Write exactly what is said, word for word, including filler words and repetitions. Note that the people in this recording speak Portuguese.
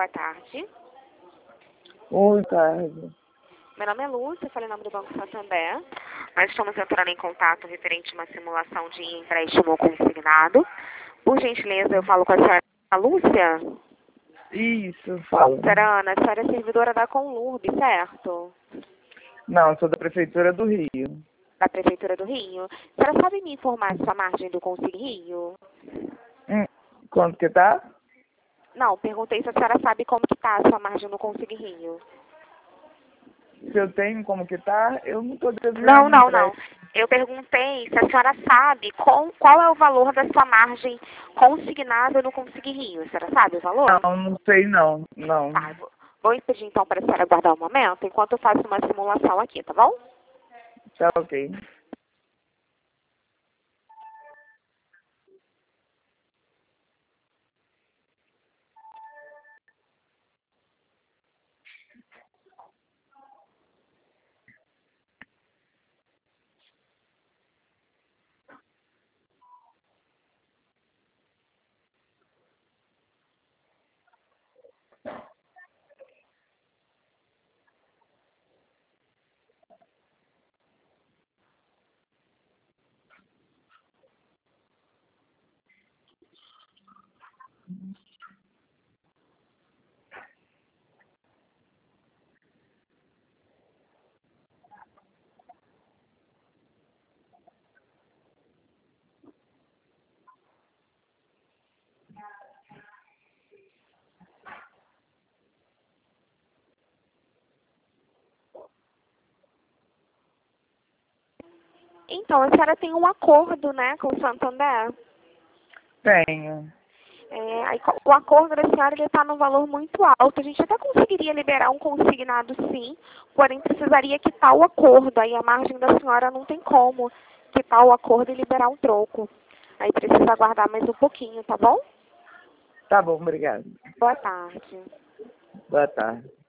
Boa tarde. Oi, tarde. Meu nome é Lúcia, falei em nome do Banco Santander. Nós estamos entrando em contato referente a uma simulação de empréstimo consignado. Por gentileza, eu falo com a senhora Lúcia. Isso, fala. Senhora Ana, a senhora é servidora da Conlurb, certo? Não, sou da Prefeitura do Rio. Da Prefeitura do Rio. A senhora sabe me informar se a margem do Consigo Rio? Hum, quanto que tá? Não, perguntei se a senhora sabe como que tá a sua margem no Consigo Rio. Se eu tenho como que tá, eu não tô devendo Não, não, não. empréstimo. Eu perguntei se a senhora sabe com, qual é o valor da sua margem consignada no Consigo Rio. A senhora sabe o valor? Não, não sei não, não. Tá, vou, vou pedir então para a senhora aguardar um momento enquanto eu faço uma simulação aqui, tá bom? Tá ok. Então, a senhora tem um acordo, né, com o Santander? Tenho. É, aí, co- o acordo da senhora está num valor muito alto. A gente até conseguiria liberar um consignado, sim, porém precisaria quitar o acordo. Aí a margem da senhora não tem como quitar o acordo e liberar um troco. Aí precisa aguardar mais um pouquinho, tá bom? Tá bom, obrigado. Boa tarde. Boa tarde.